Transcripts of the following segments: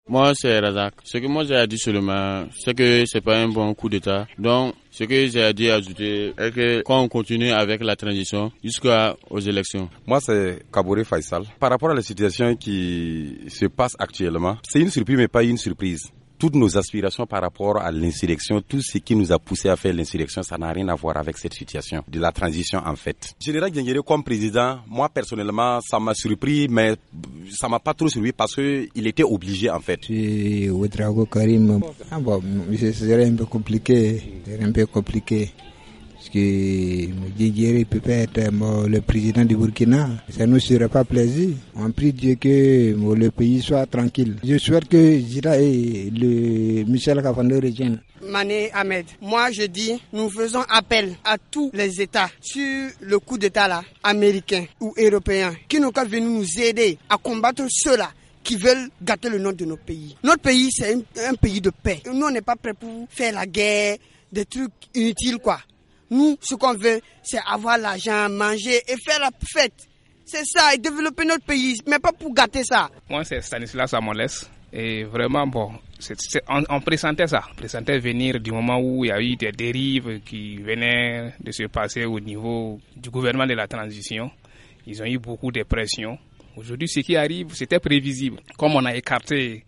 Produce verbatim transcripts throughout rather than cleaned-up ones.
Moi, c'est Razak. Ce que moi j'ai à dire seulement, c'est que c'est pas un bon coup d'État. Donc, ce que j'ai à dire ajouter est que quand on continue avec la transition jusqu'aux élections. Moi, c'est Kabouré Faisal. Par rapport à la situation qui se passe actuellement, c'est une surprise mais pas une surprise. Toutes nos aspirations par rapport à l'insurrection, tout ce qui nous a poussé à faire l'insurrection, ça n'a rien à voir avec cette situation de la transition en fait. Général Diengéré comme président, moi personnellement, ça m'a surpris, mais ça m'a pas trop surpris parce que il était obligé en fait. Je Ouedraogo Karim, ah bon, c'est un peu compliqué, c'est un peu compliqué. Parce que Diengéré peut pas être bon, le président du Burkina, ça ne nous serait pas plaisir. On prie Dieu que bon, le pays soit tranquille. Je souhaite que Zira et le Michel Kafando reviennent. Mané Ahmed, moi je dis, nous faisons appel à tous les États sur le coup d'État là, américain ou européen, qui n'ont qu'à venir nous aider à combattre ceux-là qui veulent gâter le nom de notre pays. Notre pays, c'est un, un pays de paix. Nous, on n'est pas prêts pour faire la guerre, des trucs inutiles quoi. Nous, ce qu'on veut, c'est avoir l'argent, manger et faire la fête. C'est ça, et développer notre pays, mais pas pour gâter ça. Moi, c'est Stanislas Amoles. Et vraiment, bon, c'est, c'est, on, on pressentait ça. On pressentait venir du moment où il y a eu des dérives qui venaient de se passer au niveau du gouvernement de la transition. Ils ont eu beaucoup de pression. Aujourd'hui, ce qui arrive, c'était prévisible. Comme on a écarté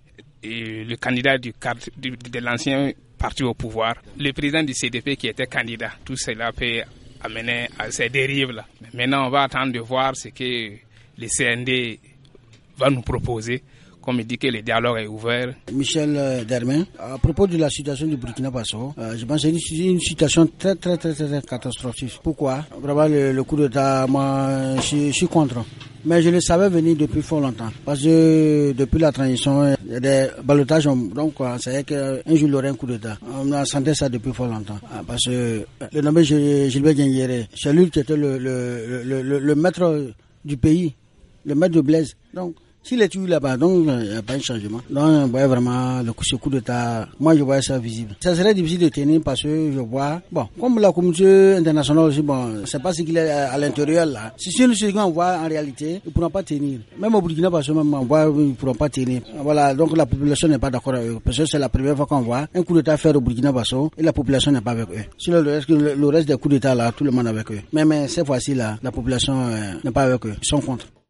et le candidat du, du, de l'ancien parti au pouvoir, le président du C D P qui était candidat, tout cela peut amener à ces dérives-là. Maintenant, on va attendre de voir ce que le C N D va nous proposer. Comme il dit que le dialogue est ouvert. Michel Dermain, à propos de la situation du Burkina Faso, euh, je pense que c'est une, une situation très très très très, très catastrophique. Pourquoi? Vraiment le, le coup d'État, moi je, je suis contre. Mais je le savais venir depuis fort longtemps. Parce que depuis la transition, il y a des ballottages, donc on savait qu'un jour il y aurait un coup d'État. On a senti ça depuis fort longtemps. Parce que le nommé Gilbert Diengéré, c'est lui qui était le, le, le, le, le maître du pays, le maître de Blaise. Donc, s'il est tué là-bas, donc il n'y a pas de changement. Donc, on voit vraiment le coup, ce coup d'État. Moi, je vois ça visible. Ça serait difficile de tenir parce que je vois, bon, comme la communauté internationale aussi, bon, c'est pas ce qu'il est à l'intérieur là. Si c'est ce qu'on voit en réalité, ils ne pourront pas tenir. Même au Burkina Faso, même on voit, ils ne pourront pas tenir. Voilà, donc la population n'est pas d'accord avec eux. Parce que c'est la première fois qu'on voit un coup d'État faire au Burkina Faso et la population n'est pas avec eux. Sur le reste, le reste des coups d'État là, tout le monde est avec eux. Mais, mais cette fois-ci là, la population euh, n'est pas avec eux. Ils sont contre.